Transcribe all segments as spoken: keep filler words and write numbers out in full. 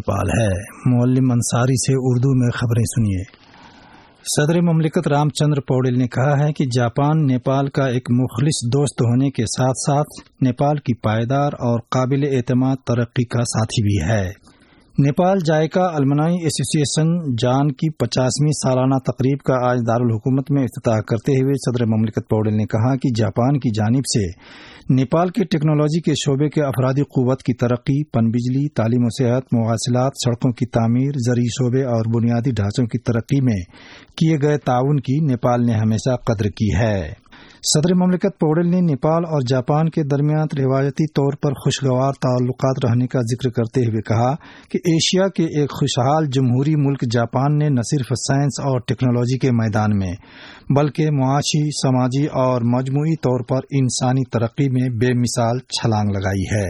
नेपाल है। मुअल्लिम अंसारी से उर्दू में खबरें सुनिए। सदर ममलिकत रामचंद्र पौडेल ने कहा है कि जापान नेपाल का एक मुखलिस दोस्त होने के साथ साथ नेपाल की पायदार और काबिल एतमाद तरक्की का साथी भी है। नेपाल जायका अलमनाई एसोसिएशन जान की पचासवीं सालाना तकरीब का आज दारुल हुकूमत में इफ्तिताह करते हुए सदर ममलिकत पौडेल ने कहा कि जापान की जानिब से नेपाल के टेक्नोलॉजी के शोबे के अफरादी क़ुव्वत की तरक्की, पनबिजली, तालीम व सेहत, मुवासिलात, सड़कों की तामीर, ज़रई शोबे और बुनियादी ढांचों की तरक्की में किए गए ताउन की नेपाल ने हमेशा कद्र की है। सदर ममलिकत पौडेल ने नेपाल और जापान के दरमियान रिवायती तौर पर खुशगवार ताल्लुकात रहने का जिक्र करते हुए कहा कि एशिया के एक खुशहाल जमहूरी मुल्क जापान ने न सिर्फ साइंस और टेक्नोलॉजी के मैदान में बल्कि मुआशी, समाजी और मजमूई तौर पर इंसानी तरक्की में बेमिसाल छलांग लगाई है।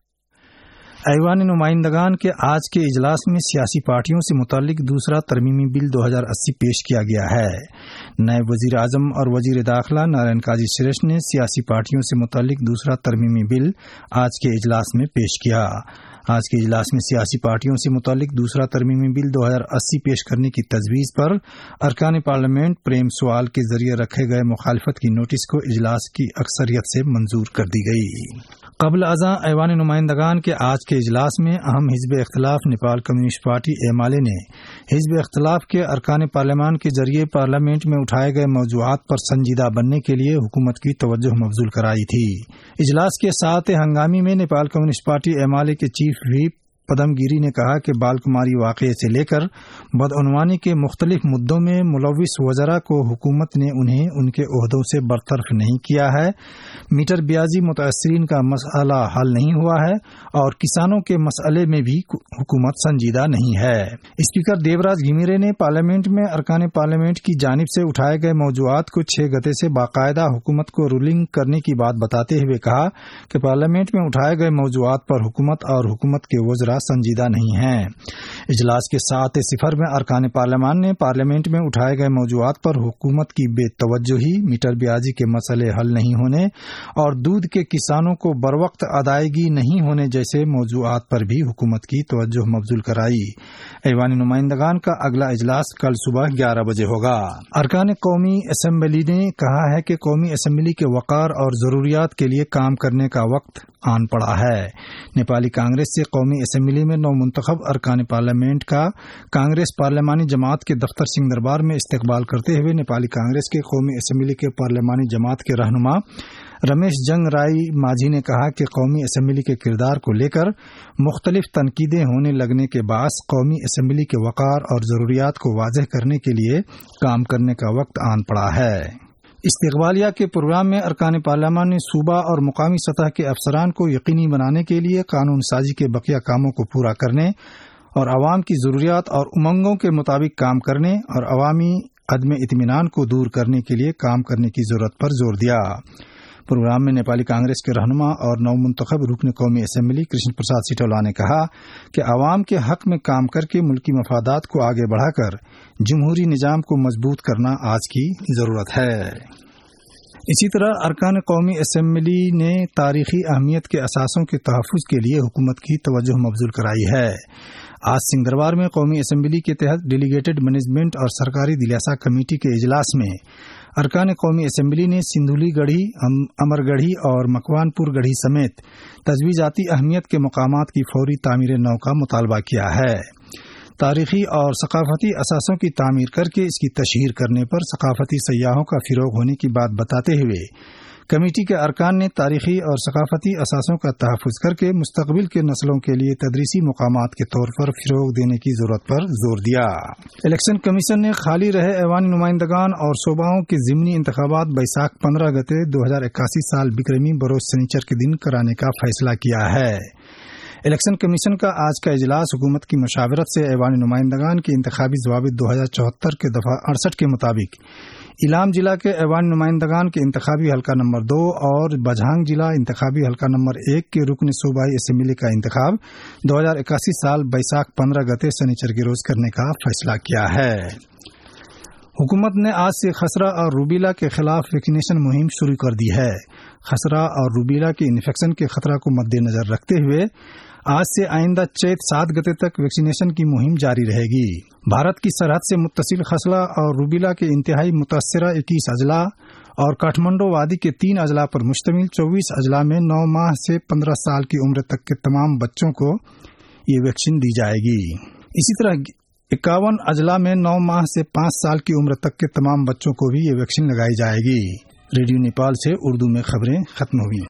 ऐवान नुमाइंदगान के आज के इजलास में सियासी पार्टियों से मुताल्लिक दूसरा तरमीमी बिल दो हज़ार अस्सी पेश किया गया है। नायब वजीर आजम और वजीर दाखिला नारायण काजी श्रेष्ठ ने सियासी पार्टियों से मुताल्लिक दूसरा तरमीमी बिल आज के इजलास में पेश किया। आज के इजलास में सियासी पार्टियों से मुताल्लिक दूसरा तरमीमी बिल दो हज़ार अस्सी पेश करने की तजवीज पर अरकान पार्लियामेंट प्रेम सवाल के जरिए रखे गए मुखालफत की नोटिस को इजलास की अक्सरियत से मंजूर कर दी गई। कबल अज़ां ऐवान नुमाइंदगान के आज के इजलास में अहम हिज़्ब इख्तिलाफ नेपाल कम्युनिस्ट पार्टी एमाले ने हिज़्ब इख्तिलाफ के अरकान पार्लियामान के जरिए पार्लियामेंट में उठाए गए मौज़ूआत पर संजीदा बनने के लिए हुकूमत की तवज्जो मबजूल कराई थी। इजलास के साथ हंगामी में नेपाल कम्युनिस्ट पार्टी एमाले के चीफ व्हिप पदम गिरी ने कहा कि बालकुमारी वाक़ये से लेकर बदअनवानी के मुख्तलिफ मुद्दों में मुलव्विस वज़रा को हुकूमत ने उन्हें उनके ओहदों से बरतरफ नहीं किया है। मीटर ब्याजी मुतासरीन का मसला हल नहीं हुआ है और किसानों के मसले में भी हुकूमत संजीदा नहीं है। स्पीकर देवराज घिमिरे ने पार्लियामेंट में अरकान पार्लियामेंट की जानिब से उठाए गए मौज़ूआत को छह गते से बाकायदा हुकूमत को रूलिंग करने की बात बताते हुए कहा कि पार्लियामेंट में उठाए गए मौज़ूआत पर हुकूमत और हुकूमत के वज़रा संजीदा नहीं है। इजलास के साथ सिफर में अरकान पार्लियामान ने पार्लियामेंट में उठाए गए मौज़ूआत पर हुकूमत की बेतवज्जोही, मीटर ब्याजी के मसले हल नहीं होने और दूध के किसानों को बरवक्त अदायगी नहीं होने जैसे मौज़ूआत पर भी हुकूमत की तवज्जो मबजूल कराई। ऐवान नुमाइंदगान का अगला इजलास कल सुबह ग्यारह बजे होगा। अरकान कौमी असम्बली ने कहा है कि कौमी असम्बली के वक़ार और जरूरियात के लिए काम करने का वक्त आन पड़ा है। नेपाली कांग्रेस से कौमी असम्बली में नौ मुंतखब अरकान पार्लियामेंट का कांग्रेस पार्लियामानी जमात के दफ्तर सिंह दरबार में इस्तकबाल करते हुए नेपाली कांग्रेस के कौमी असम्बली के पार्लियामानी जमात के रहनुमा रमेश जंग राय माझी ने कहा कि कौमी असम्बली के किरदार को लेकर मुख्तलिफ तनकीदें होने लगने के बास कौमी असम्बली के वक़ार और जरूरियात को वाज़ेह करने के लिए काम करने का वक्त आन पड़ा है। इस्तकबालिया के प्रोग्राम में अरकान पार्लियामान ने सूबा और मुकामी सतह के अफसरान को यकीनी बनाने के लिए कानून साजी के बकिया कामों को पूरा करने और अवाम की जरूरियात और उमंगों के मुताबिक काम करने और अवामी अदम इत्मीनान को दूर करने के लिए काम करने की जरूरत पर जोर दिया। प्रोग्राम में नेपाली कांग्रेस के रहनुमा और नवमुंतखब रुकन कौमी असम्बली कृष्ण प्रसाद सिटौला ने कहा कि अवाम के हक में काम करके मुल्की मफादात को आगे बढ़ाकर जमहूरी निजाम को मजबूत करना आज की जरूरत है। इसी तरह अरकान कौमी असम्बली ने तारीखी अहमियत के असासों के तहफ़्फ़ुज़ के लिए हुकूमत की तवज्जो मबजूल कराई है। आज सिंह दरबार में कौमी असम्बली के तहत डेलीगेटेड मैनेजमेंट और सरकारी दिलासा कमेटी के इजलास में अरकान कौमी असम्बली ने सिंधुली गढ़ी, अमरगढ़ी और मकवानपुर गढ़ी समेत तजवीज़ाती अहमियत के मकामात की फौरी तामीर नौ का मुतालबा किया है। तारीखी और सकाफती असासों की तामीर करके इसकी तशहीर करने पर सकाफती सयाहों का फिरोग होने की बात बताते हुए कमेटी के अरकान ने तारीखी और सकाफती असासों का तहफ़्फ़ुज़ करके मुस्तक़बिल के नस्लों के लिए तदरीसी मुकामात के तौर पर फिरोग देने की जरूरत पर जोर दिया। इलेक्शन कमीशन ने खाली रहे ऐवान नुमाइंदगान और सूबाओं के ज़िमनी इंतखाबात बैसाख पंद्रह गते दो हजार इक्यासी साल बिक्रमी बरोज शनिचर के दिन कराने का फैसला किया है। इलेक्शन कमीशन का आज का इजलास हुकूमत की मशावरत से ऐवान नुमाइंदगान की इंतखाबी ज़वाबित दो हजार चौहत्तर के दफा अड़सठ के मुताबिक इलाम जिला के ऐवान नुमाइंदगान के इंतखाबी हल्का नंबर दो और बझांग जिला इंतखाबी हल्का नंबर एक के रुकन सूबाई असम्बली का इंतखाब दो हजार इक्यासी साल बैसाख पंद्रह गते शनिचर के रोज करने का फैसला किया है। حکومت نے آج سے خسرہ اور روبیلا کے خلاف ویکسینیشن مہم شروع کر دی ہے۔ خسرہ اور روبیلا کے انفیکشن کے خطرہ کو مد نظر رکھتے ہوئے آج سے آئندہ چیت سات گتے تک ویکسینیشن کی مہم جاری رہے گی۔ بھارت کی سرحد سے متصل خسرہ اور روبیلا کے انتہائی متاثرہ اکیس اضلاع اور کاٹھمنڈو وادی کے تین اضلاع پر مشتمل چوبیس اضلاع میں نو ماہ سے پندرہ سال کی عمر تک کے تمام بچوں کو یہ ویکسین دی جائے گی۔ اسی طرح اکاون اضلاع میں نو ماہ سے پانچ سال کی عمر تک کے تمام بچوں کو بھی یہ ویکسین لگائی جائے گی۔ ریڈیو نیپال سے اردو میں خبریں ختم ہوئی۔